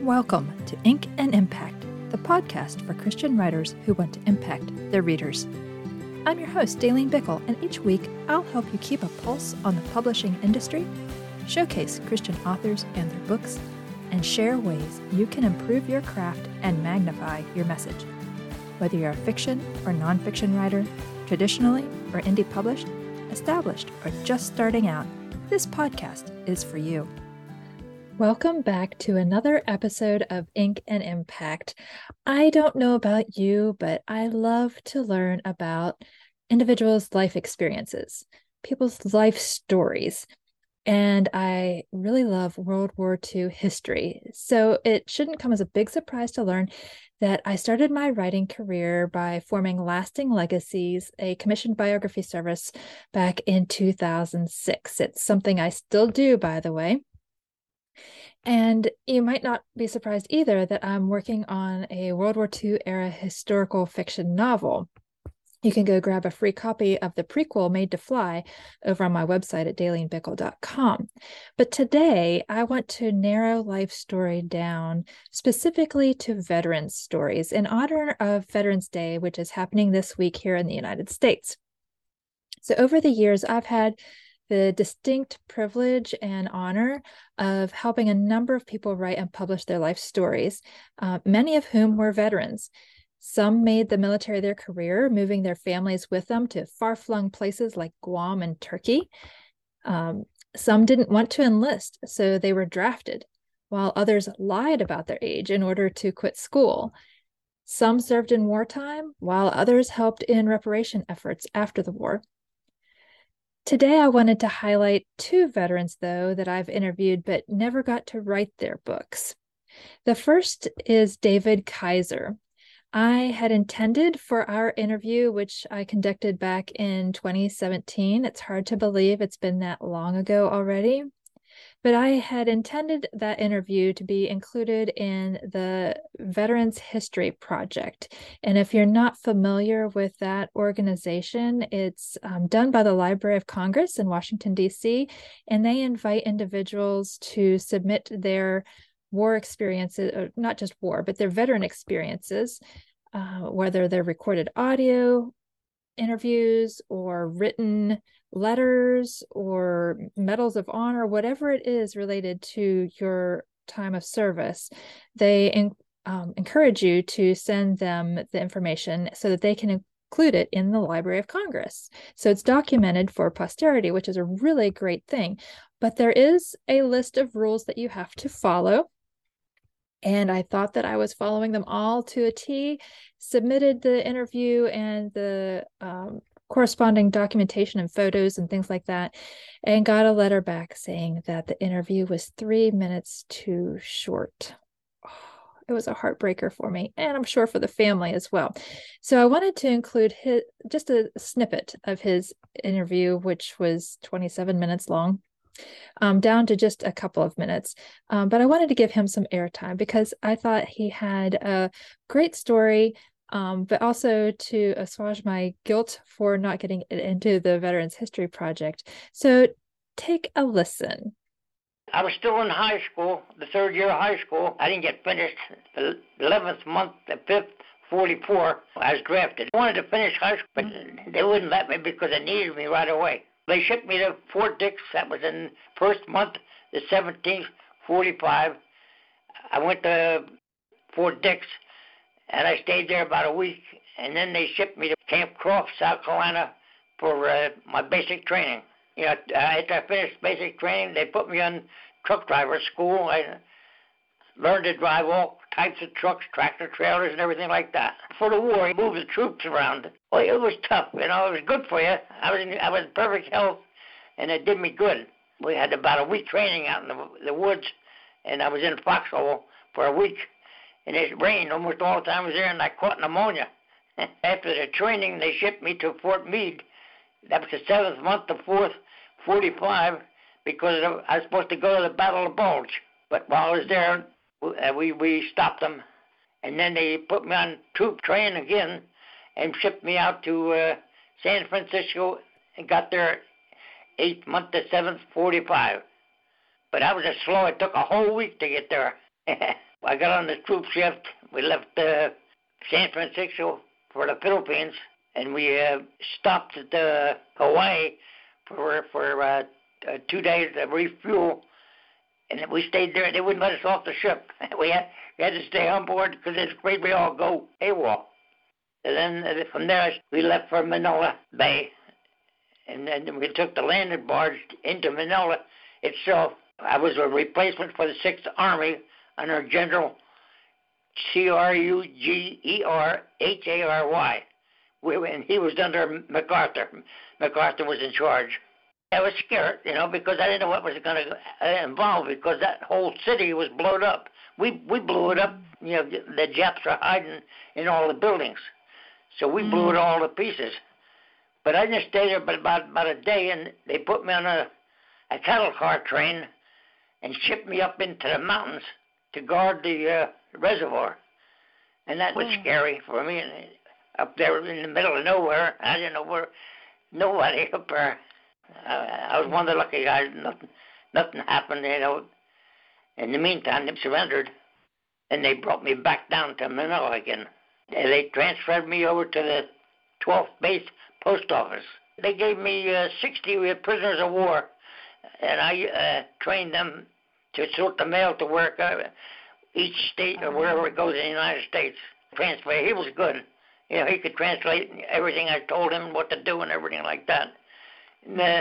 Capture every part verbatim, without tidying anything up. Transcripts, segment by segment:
Welcome to Ink and Impact, the podcast for Christian writers who want to impact their readers. I'm your host, Daleen Bickle, and each week I'll help you keep a pulse on the publishing industry, showcase Christian authors and their books, and share ways you can improve your craft and magnify your message. Whether you're a fiction or nonfiction writer, traditionally or indie published, established or just starting out, this podcast is for you. Welcome back to another episode of Ink and Impact. I don't know about you, but I love to learn about individuals' life experiences, people's life stories, and I really love World War Two history. So it shouldn't come as a big surprise to learn that I started my writing career by forming Lasting Legacies, a commissioned biography service, back in two thousand six. It's something I still do, by the way. And you might not be surprised either that I'm working on a World War Two era historical fiction novel. You can go grab a free copy of the prequel, Made to Fly, over on my website at daleen bickle dot com. But today, I want to narrow life story down specifically to veterans' stories in honor of Veterans Day, which is happening this week here in the United States. So over the years, I've had the distinct privilege and honor of helping a number of people write and publish their life stories, uh, many of whom were veterans. Some made the military their career, moving their families with them to far-flung places like Guam and Turkey. Um, some didn't want to enlist, so they were drafted, while others lied about their age in order to quit school. Some served in wartime, while others helped in reparation efforts after the war. Today, I wanted to highlight two veterans, though, that I've interviewed but never got to write their books. The first is David Kaiser. I had intended for our interview, which I conducted back in twenty seventeen. It's hard to believe it's been that long ago already. But I had intended that interview to be included in the Veterans History Project. And if you're not familiar with that organization, it's um, done by the Library of Congress in Washington, D C, and they invite individuals to submit their war experiences, or not just war, but their veteran experiences, uh, whether they're recorded audio interviews or written letters or medals of honor, whatever it is related to your time of service. They um, encourage you to send them the information so that they can include it in the Library of Congress. So it's documented for posterity, which is a really great thing. But there is a list of rules that you have to follow. And I thought that I was following them all to a T, submitted the interview and the um, corresponding documentation and photos and things like that, and got a letter back saying that the interview was three minutes too short. Oh, it was a heartbreaker for me, and I'm sure for the family as well. So I wanted to include his, just a snippet of his interview, which was twenty-seven minutes long. Um, down to just a couple of minutes. Um, but I wanted to give him some airtime because I thought he had a great story, um, but also to assuage my guilt for not getting it into the Veterans History Project. So take a listen. I was still in high school, the third year of high school. I didn't get finished the eleventh month, the fifth, forty-four. I was drafted. I wanted to finish high school, but they wouldn't let me because they needed me right away. They shipped me to Fort Dix. That was in first month, the seventeenth, forty-five. I went to Fort Dix, and I stayed there about a week. And then they shipped me to Camp Croft, South Carolina, for uh, my basic training. You know, after I finished basic training, they put me on truck driver school. I learned to drive all types of trucks, tractor trailers, and everything like that. For the war, he moved the troops around. Well, it was tough, you know. It was good for you. I was in, I was in perfect health, and it did me good. We had about a week training out in the, the woods, and I was in Foxhole for a week, and it rained almost all the time I was there, and I caught pneumonia. After the training, they shipped me to Fort Meade. That was the seventh month, the fourth, forty-five, because I was supposed to go to the Battle of Bulge. But while I was there, we we stopped them, and then they put me on troop train again and shipped me out to uh, San Francisco and got there eighth month to seventh, forty-five. But I was just slow. It took a whole week to get there. I got on the troop shift. We left uh, San Francisco for the Philippines, and we uh, stopped at uh, Hawaii for for uh, uh, two days to refuel. And we stayed there. They wouldn't let us off the ship. We had, we had to stay on board because they're afraid we all go AWOL. And then uh, from there, we left for Manila Bay. And then we took the landing barge into Manila itself. I was a replacement for the Sixth Army under General C R U G E R H A R Y. We, and he was under MacArthur. MacArthur was in charge. I was scared, you know, because I didn't know what was going to involve, because that whole city was blown up. We we blew it up. You know, the Japs are hiding in all the buildings, so we mm. blew it all to pieces. But I just stayed there but about about a day, and they put me on a a cattle car train and shipped me up into the mountains to guard the uh, reservoir, and that was mm. scary for me. Up there in the middle of nowhere, I didn't know where, nobody up there. Uh, I was one of the lucky guys. Nothing, nothing happened, you know. In the meantime, they surrendered, and they brought me back down to Manila again. And they transferred me over to the twelfth Base Post Office. They gave me uh, sixty prisoners of war, and I uh, trained them to sort the mail to work uh, each state or wherever it goes in the United States. Transfer. He was good. You know, he could translate everything I told him, what to do, and everything like that. And, uh,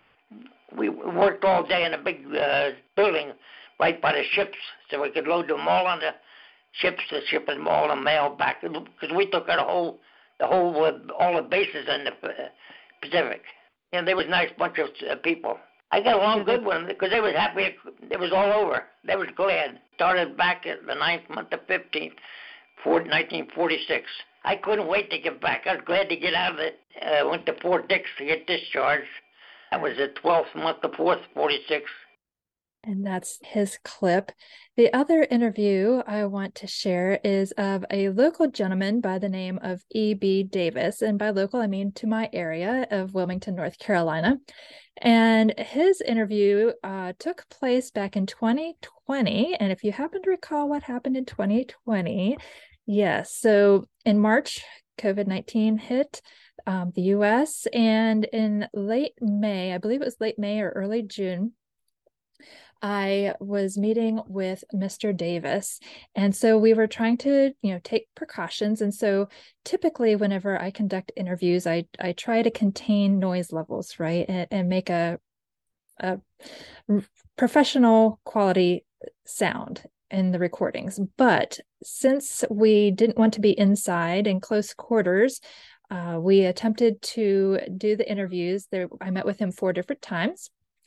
we worked all day in a big uh, building right by the ships, so we could load them all on the ships to ship them all the mail back, because we took out the whole, the whole, uh, all the bases in the uh, Pacific. And they was a nice bunch of uh, people. I got along good with them because they was happy. It was all over. They was glad. Started back at the ninth month of fifteenth, nineteen forty-six. I couldn't wait to get back. I was glad to get out of it. I uh, went to Fort Dix to get discharged. That was the twelfth month of fourth, forty-six. And that's his clip. The other interview I want to share is of a local gentleman by the name of E B Davis. And by local, I mean to my area of Wilmington, North Carolina. And his interview uh, took place back in twenty twenty. And if you happen to recall what happened in twenty twenty, yes. So in March, COVID nineteen hit um, the U S, and in late May, I believe it was late May or early June, I was meeting with Mister Davis. And so we were trying to, you know, take precautions. And so typically whenever I conduct interviews, I, I try to contain noise levels, right? And, and make a, a professional quality sound in the recordings. But since we didn't want to be inside in close quarters, uh, we attempted to do the interviews. There, I met with him four different times.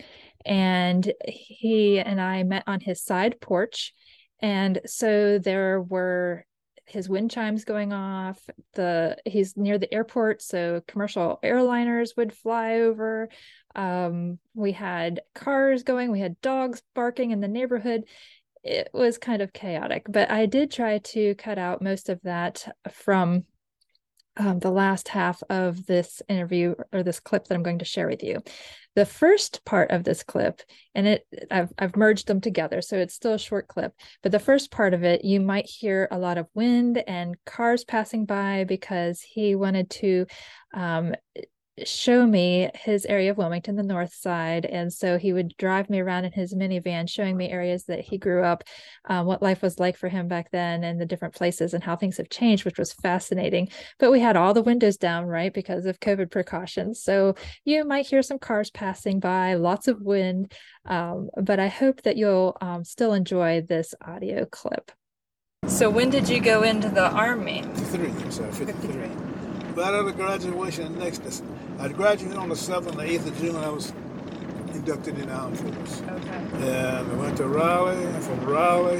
And he and I met on his side porch. And so there were his wind chimes going off. The he's near the airport, so commercial airliners would fly over. Um, we had cars going. We had dogs barking in the neighborhood. It was kind of chaotic, but I did try to cut out most of that from um, the last half of this interview, or this clip that I'm going to share with you. The first part of this clip, and it I've, I've merged them together, so it's still a short clip, but the first part of it, you might hear a lot of wind and cars passing by, because he wanted to um, show me his area of Wilmington, the north side. And so he would drive me around in his minivan, showing me areas that he grew up, uh, what life was like for him back then, and the different places and how things have changed, which was fascinating. But we had all the windows down, right, because of COVID precautions. So you might hear some cars passing by, lots of wind. Um, but I hope that you'll um, still enjoy this audio clip. So when did you go into the Army? fifty-three, I'm sorry, fifty-three. Right after graduation, next, I graduated on the seventh or eighth of June. I was inducted in the Armed Forces. Okay. And I went to Raleigh, from Raleigh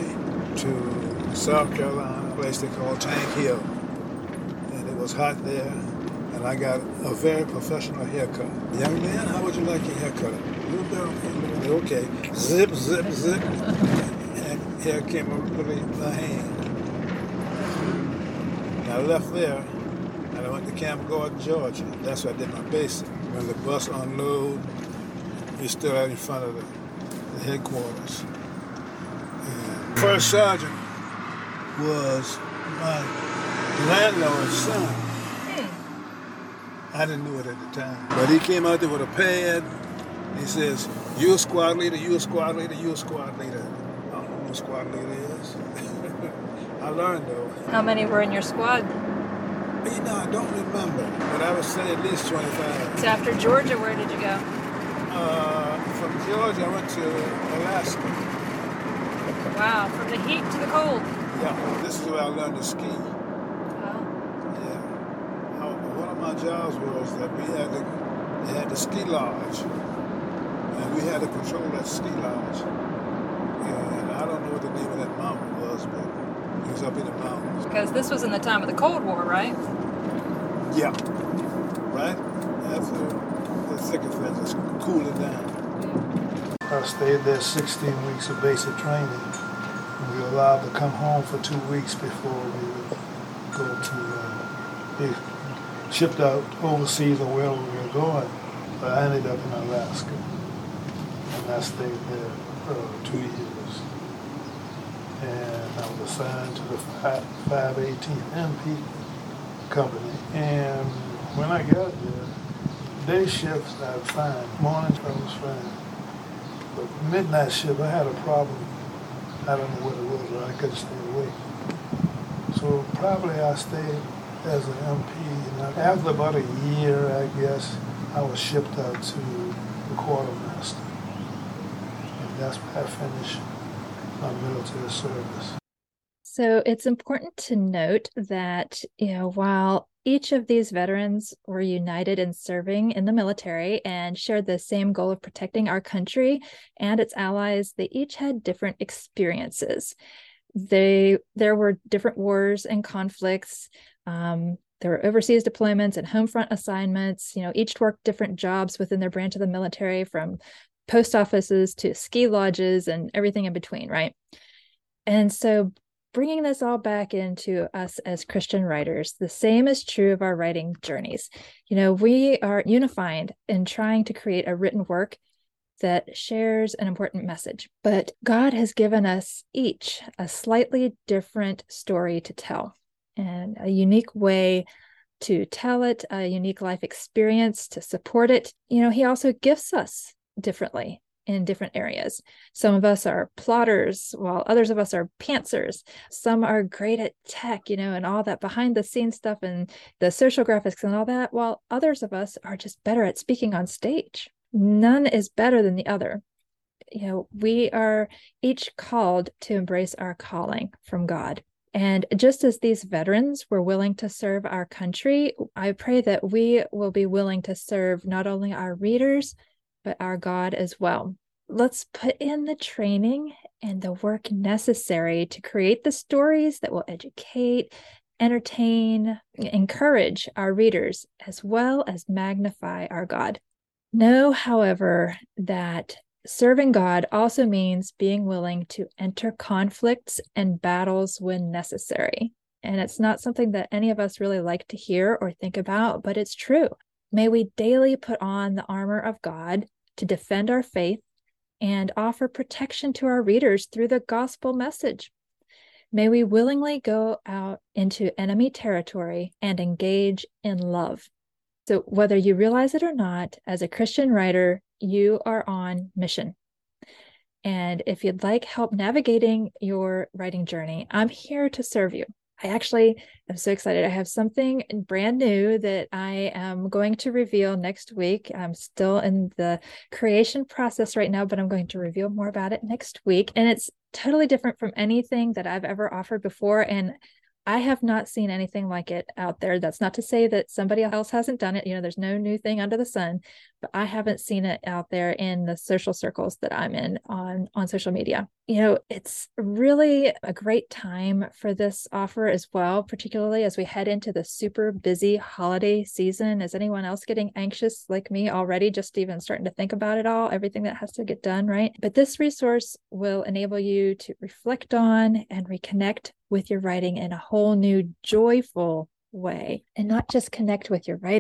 to South Carolina, a place they call Tank Hill. And it was hot there, and I got a very professional haircut. Young man, how would you like your haircut? A little bit on here, okay. Zip, zip, zip. And hair came up really my hand. And I left there. I went to Camp Gordon, Georgia. That's where I did my basic. When the bus unloaded, we stood out in front of the, the headquarters. And first sergeant was my landlord's son. I didn't know it at the time. But he came out there with a pad. He says, you're a squad leader, you're a squad leader, you're a squad leader. I don't know who a squad leader is. I learned, though. How many were in your squad? You know, I don't remember, but I would say at least twenty-five. So after Georgia, where did you go? Uh, from Georgia, I went to Alaska. Wow, from the heat to the cold. Yeah, this is where I learned to ski. Wow. Yeah. I, one of my jobs was that we had to, we had the ski lodge, and we had to control that ski lodge. And I don't know what the name of that mountain was, but it was up in the mountains. Because this was in the time of the Cold War, right? Yeah. Right? After the thick of it, just cooling down. I stayed there sixteen weeks of basic training. We were allowed to come home for two weeks before we would go to uh, be shipped out overseas or wherever we were going. But I ended up in Alaska, and I stayed there for two years. And I was assigned to the five eighteenth M P company. And when I got there, day shifts I was fine, mornings I was fine. But midnight shift, I had a problem. I don't know what it was, but I couldn't stay awake. So probably I stayed as an M P. And after about a year, I guess, I was shipped out to the quartermaster. And that's where I finished my military service. So it's important to note that, you know, while each of these veterans were united in serving in the military and shared the same goal of protecting our country and its allies, they each had different experiences. They, there were different wars and conflicts. Um, there were overseas deployments and home front assignments. You know, each worked different jobs within their branch of the military, from post offices to ski lodges and everything in between, right? And so bringing this all back into us as Christian writers, the same is true of our writing journeys. You know, we are unified in trying to create a written work that shares an important message, but God has given us each a slightly different story to tell and a unique way to tell it, a unique life experience to support it. You know, He also gifts us differently in different areas. Some of us are plotters, while others of us are pantsers. Some are great at tech, you know, and all that behind the scenes stuff and the social graphics and all that, while others of us are just better at speaking on stage. None is better than the other. You know, we are each called to embrace our calling from God. And just as these veterans were willing to serve our country, I pray that we will be willing to serve not only our readers, but our God as well. Let's put in the training and the work necessary to create the stories that will educate, entertain, encourage our readers, as well as magnify our God. Know, however, that serving God also means being willing to enter conflicts and battles when necessary. And it's not something that any of us really like to hear or think about, but it's true. May we daily put on the armor of God to defend our faith and offer protection to our readers through the gospel message. May we willingly go out into enemy territory and engage in love. So whether you realize it or not, as a Christian writer, you are on mission. And if you'd like help navigating your writing journey, I'm here to serve you. I actually am so excited. I have something brand new that I am going to reveal next week. I'm still in the creation process right now, but I'm going to reveal more about it next week. And it's totally different from anything that I've ever offered before. And I have not seen anything like it out there. That's not to say that somebody else hasn't done it. You know, there's no new thing under the sun, but I haven't seen it out there in the social circles that I'm in on, on social media. You know, it's really a great time for this offer as well, particularly as we head into the super busy holiday season. Is anyone else getting anxious like me already, just even starting to think about it all, everything that has to get done, right? But this resource will enable you to reflect on and reconnect with your writing in a whole new joyful way, and not just connect with your writing,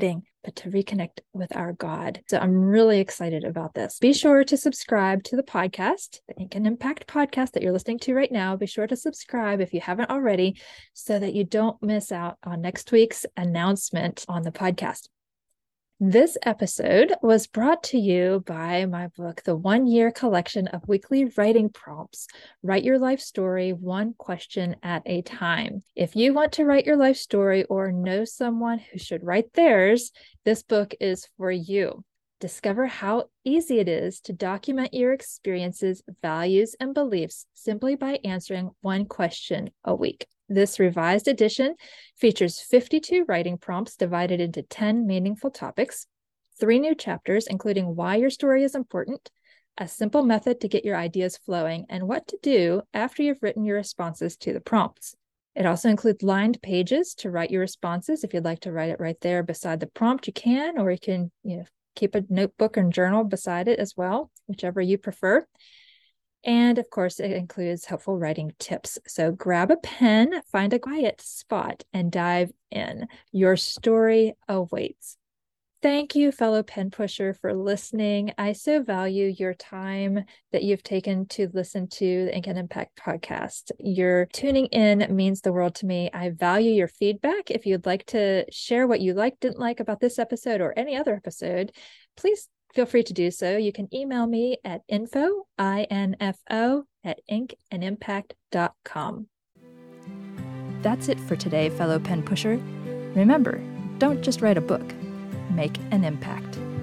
but to reconnect with our God. So I'm really excited about this. Be sure to subscribe to the podcast, the Ink and Impact podcast that you're listening to right now. Be sure to subscribe if you haven't already, so that you don't miss out on next week's announcement on the podcast. This episode was brought to you by my book, The One-Year Collection of Weekly Writing Prompts. Write your life story one question at a time. If you want to write your life story or know someone who should write theirs, this book is for you. Discover how easy it is to document your experiences, values, and beliefs simply by answering one question a week. This revised edition features fifty-two writing prompts divided into ten meaningful topics, three new chapters, including why your story is important, a simple method to get your ideas flowing, and what to do after you've written your responses to the prompts. It also includes lined pages to write your responses. If you'd like to write it right there beside the prompt, you can, or you can, you know, keep a notebook and journal beside it as well, whichever you prefer. And of course, it includes helpful writing tips. So grab a pen, find a quiet spot, and dive in. Your story awaits. Thank you, fellow pen pusher, for listening. I so value your time that you've taken to listen to the Ink and Impact podcast. Your tuning in means the world to me. I value your feedback. If you'd like to share what you liked, didn't like about this episode or any other episode, please feel free to do so. You can email me at info, I N F O, at ink and impact dot com. That's it for today, fellow pen pusher. Remember, don't just write a book, make an impact.